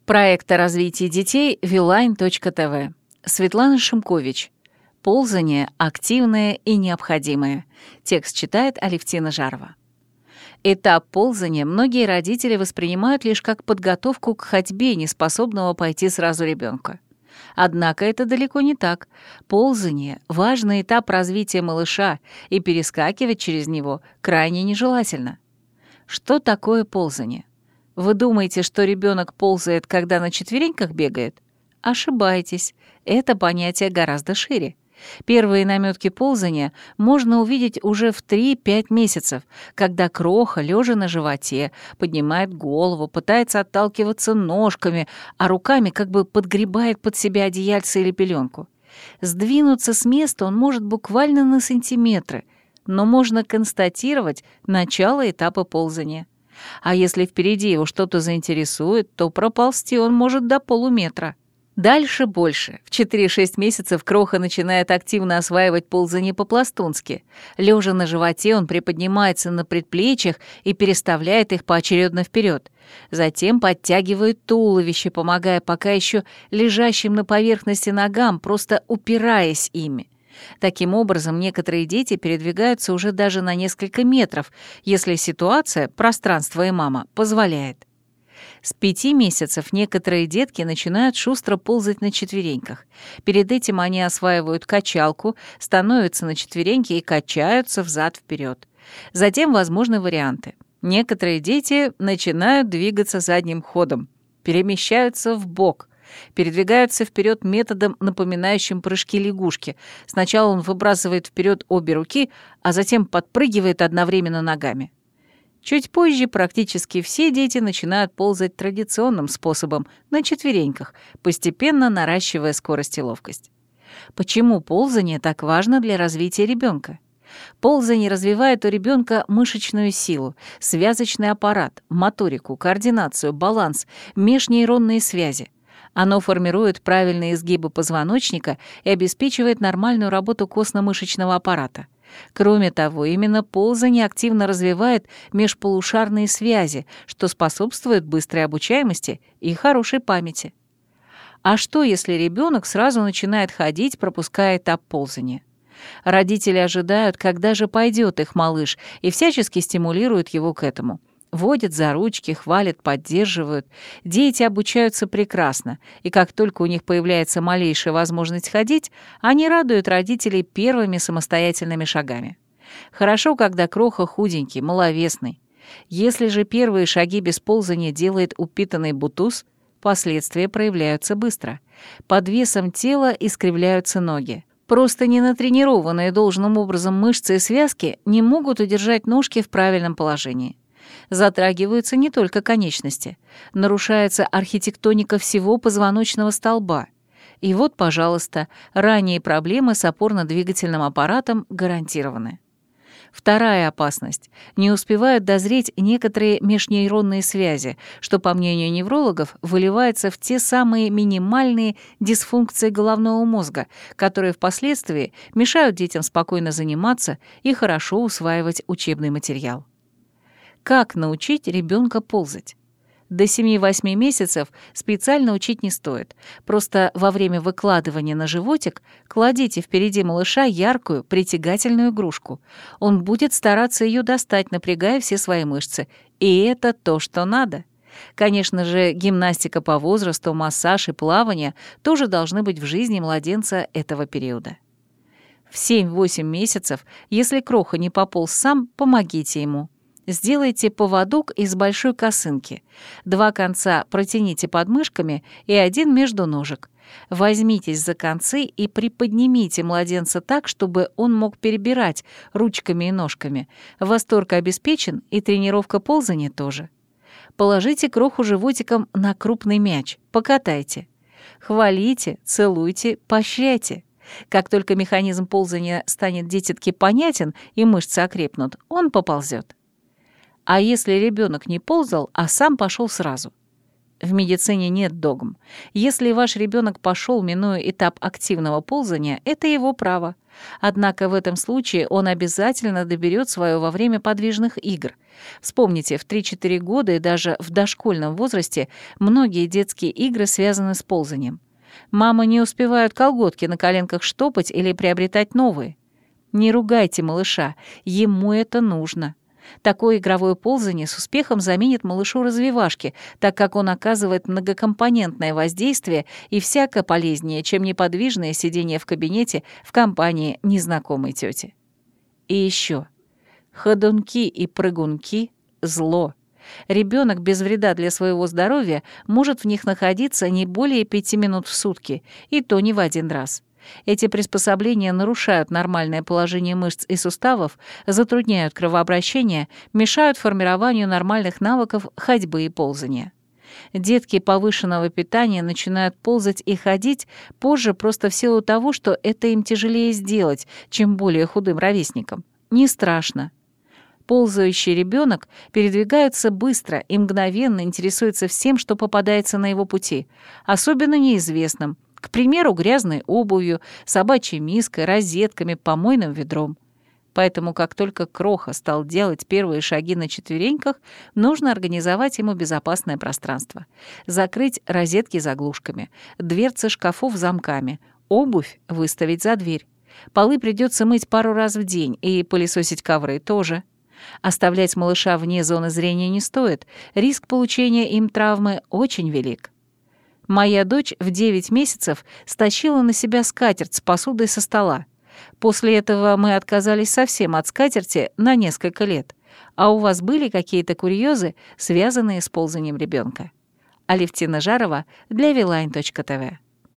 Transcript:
Проект о развитии детей Viline.tv. Светлана Шимкович. Ползание активное и необходимое. Текст читает Алевтина Жарова. Этап ползания многие родители воспринимают лишь как подготовку к ходьбе неспособного пойти сразу ребенка. Однако это далеко не так. Ползание – важный этап развития малыша, и перескакивать через него крайне нежелательно. Что такое ползание? Вы думаете, что ребенок ползает, когда на четвереньках бегает? Ошибаетесь. Это понятие гораздо шире. Первые намётки ползания можно увидеть уже в 3-5 месяцев, когда кроха, лежа на животе, поднимает голову, пытается отталкиваться ножками, а руками как бы подгребает под себя одеяльце или пеленку. Сдвинуться с места он может буквально на сантиметры, но можно констатировать начало этапа ползания. А если впереди его что-то заинтересует, то проползти он может до полуметра. Дальше больше. В 4-6 месяцев кроха начинает активно осваивать ползание по-пластунски. Лежа на животе, он приподнимается на предплечьях и переставляет их поочередно вперед. Затем подтягивает туловище, помогая пока еще лежащим на поверхности ногам, просто упираясь ими. Таким образом, некоторые дети передвигаются уже даже на несколько метров, если ситуация, пространство и мама, позволяет. С 5 месяцев некоторые детки начинают шустро ползать на четвереньках. Перед этим они осваивают качалку, становятся на четвереньки и качаются взад-вперед. Затем возможны варианты. Некоторые дети начинают двигаться задним ходом, перемещаются вбок, передвигаются вперед методом, напоминающим прыжки лягушки. Сначала он выбрасывает вперед обе руки, а затем подпрыгивает одновременно ногами. Чуть позже практически все дети начинают ползать традиционным способом, на четвереньках, постепенно наращивая скорость и ловкость. Почему ползание так важно для развития ребенка? Ползание развивает у ребенка мышечную силу, связочный аппарат, моторику, координацию, баланс, межнейронные связи. Оно формирует правильные изгибы позвоночника и обеспечивает нормальную работу костно-мышечного аппарата. Кроме того, именно ползание активно развивает межполушарные связи, что способствует быстрой обучаемости и хорошей памяти. А что, если ребенок сразу начинает ходить, пропуская этап ползания? Родители ожидают, когда же пойдет их малыш, и всячески стимулируют его к этому. Водят за ручки, хвалят, поддерживают. Дети обучаются прекрасно, и как только у них появляется малейшая возможность ходить, они радуют родителей первыми самостоятельными шагами. Хорошо, когда кроха худенький, маловесный. Если же первые шаги без ползания делает упитанный бутуз, последствия проявляются быстро. Под весом тела искривляются ноги. Просто ненатренированные должным образом мышцы и связки не могут удержать ножки в правильном положении. Затрагиваются не только конечности. Нарушается архитектоника всего позвоночного столба. И вот, пожалуйста, ранние проблемы с опорно-двигательным аппаратом гарантированы. Вторая опасность. Не успевают дозреть некоторые межнейронные связи, что, по мнению неврологов, выливается в те самые минимальные дисфункции головного мозга, которые впоследствии мешают детям спокойно заниматься и хорошо усваивать учебный материал. Как научить ребенка ползать? До 7-8 месяцев специально учить не стоит. Просто во время выкладывания на животик кладите впереди малыша яркую, притягательную игрушку. Он будет стараться ее достать, напрягая все свои мышцы. И это то, что надо. Конечно же, гимнастика по возрасту, массаж и плавание тоже должны быть в жизни младенца этого периода. В 7-8 месяцев, если кроха не пополз сам, помогите ему. Сделайте поводок из большой косынки. 2 конца протяните под мышками и 1 между ножек. Возьмитесь за концы и приподнимите младенца так, чтобы он мог перебирать ручками и ножками. Восторг обеспечен, и тренировка ползания тоже. Положите кроху животиком на крупный мяч, покатайте. Хвалите, целуйте, поощряйте. Как только механизм ползания станет дитятке понятен и мышцы окрепнут, он поползет. А если ребенок не ползал, а сам пошел сразу? В медицине нет догм. Если ваш ребенок пошел, минуя этап активного ползания, это его право. Однако в этом случае он обязательно доберет свое во время подвижных игр. Вспомните, в 3-4 года и даже в дошкольном возрасте многие детские игры связаны с ползанием. Мамы не успевают колготки на коленках штопать или приобретать новые. Не ругайте малыша, ему это нужно. Такое игровое ползание с успехом заменит малышу развивашки, так как он оказывает многокомпонентное воздействие и всяко полезнее, чем неподвижное сидение в кабинете в компании незнакомой тети. И еще. Ходунки и прыгунки — зло. Ребенок без вреда для своего здоровья может в них находиться не более 5 минут в сутки, и то не в один раз. Эти приспособления нарушают нормальное положение мышц и суставов, затрудняют кровообращение, мешают формированию нормальных навыков ходьбы и ползания. Детки повышенного питания начинают ползать и ходить позже просто в силу того, что это им тяжелее сделать, чем более худым ровесникам. Не страшно. Ползающий ребенок передвигается быстро и мгновенно интересуется всем, что попадается на его пути, особенно неизвестным, к примеру, грязной обувью, собачьей миской, розетками, помойным ведром. Поэтому, как только Кроха стал делать первые шаги на четвереньках, нужно организовать ему безопасное пространство. Закрыть розетки заглушками, дверцы шкафов замками, обувь выставить за дверь. Полы придется мыть пару раз в день, и пылесосить ковры тоже. Оставлять малыша вне зоны зрения не стоит, риск получения им травмы очень велик. Моя дочь в 9 месяцев стащила на себя скатерть с посудой со стола. После этого мы отказались совсем от скатерти на несколько лет. А у вас были какие-то курьезы, связанные с ползанием ребенка? Алевтина Жарова для Viline.tv